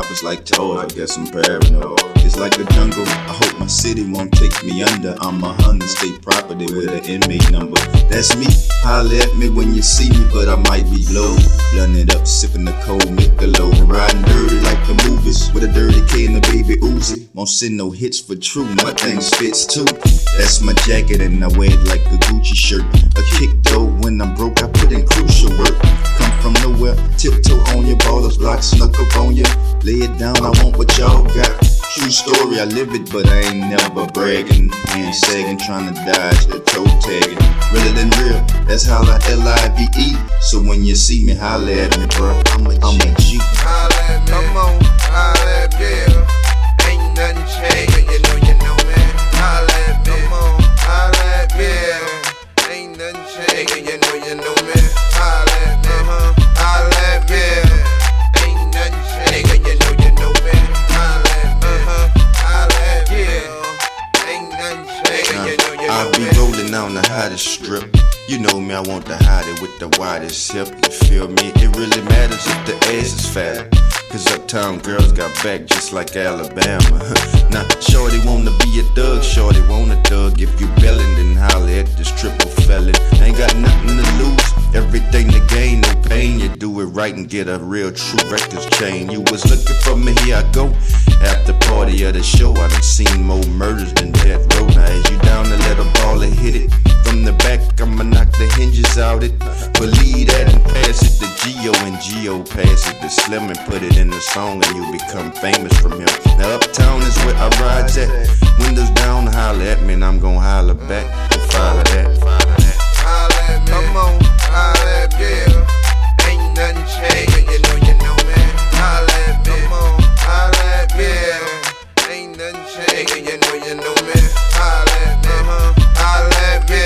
poppers like toys, I guess I'm paranoid. It's like a jungle, I hope my city won't take me under. I'm 100 state property with an inmate number. That's me, holla at me when you see me, but I might be low. Blunting it up, sipping the cold Michelob, and riding dirty like the movies with a dirty K and a baby Uzi. Won't send no hits for true, my things fits too. That's my jacket and I wear it like a Gucci shirt. A kick though, when I'm broke I put in crucial work. Come from nowhere, tiptoe on your ballers block, snuck up on ya. Lay it down, I want what y'all got. True story, I live it, but I ain't never bragging. Hand sagging, trying to dodge the toe tagging. Realer than real, that's how I L-I-V-E. So when you see me, holla at me, bro. I'm a G. Holla at me, come on, holla at me. Ain't nothing changed, you know, man. Holla at me, come on, holla at me. Ain't nothing changed, you know, man. Holla at me, holla at me. Ain't nothing changed, you know, man. Holla at me, holla at me. Ain't nothing changed, you know, I'll be rolling on the hottest strip. You know me, I want the hottest with the widest hip. You feel me? It really matters if the ass is fat. Cause uptown girls got back just like Alabama. Now, shorty wanna be a thug, shorty want a thug. If you bellin', then holla at this triple felon. Ain't got nothing to lose, everything to gain, no pain. You do it right and get a real true records chain. You was looking for me, here I go. After party of the show, I done seen more murders than death row. Now as you down to let a baller hit it from the back, I'ma knock the hinges out it. Believe that and pass it to Geo, and Geo pass it to Slim and put it in the song, and you become famous from him. Now uptown is where I ride at. Windows down, holla at me, and I'm gon' holla back. Follow that. Holla at me, come on, holla at me. Ain't nothing changed, you know, man. Holla at me, come on, holla at me. Ain't nothing changed, you know, man. Holla at me, holla at me.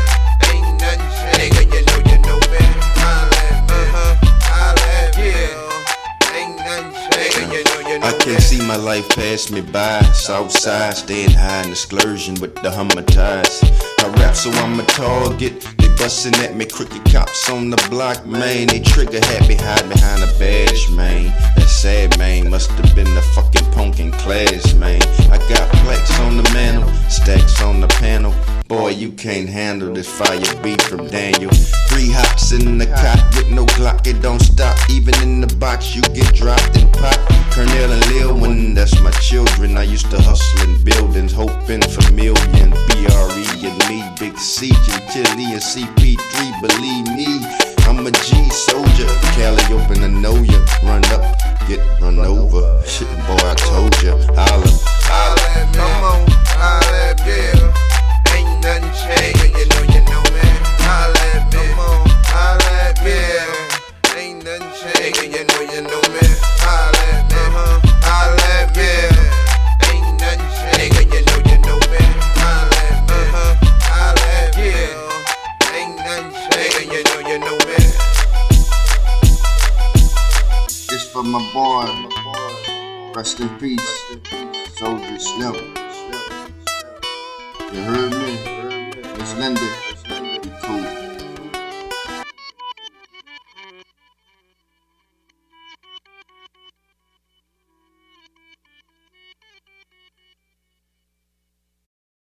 Ain't nothing changed, you know, man. Holla at me, holla at me. Ain't nothing changed, you know. I can't see my life pass me by. Southside, staying high in excursion with the Hummer ties. I rap so I'm a target. They bustin' at me, crooked cops on the block, man. They trigger happy, hide behind a badge, man. That's sad, man. Must have been the fucking punk in class, man. I got plaques on the mantle, stacks on the panel. Boy, you can't handle this fire beat from Daniel. 3 hops in the cot with no Glock, it don't stop. Even in the box, you get dropped and pop. Colonel and Lil Wayne, that's my children. I used to hustle in buildings, hoping for millions. BRE and me, Big C, Chili and CP3, believe me, I'm a G soldier. Cali open, I know ya. Run up, get run over. Shit, boy, I told ya. Holla, holla at me, come on, holla at me. Ain't nothing changed, you know, man. Holla at me, come on, holla at me. Ain't nothing changed, you know, man. Holla at me, holla at me. Ain't nothing changed, you know, man. Holla at me, holla at me. Ain't nothing changed, you know, man. This for my boy, rest in peace, Soldier Slim. You heard me? It's Linda.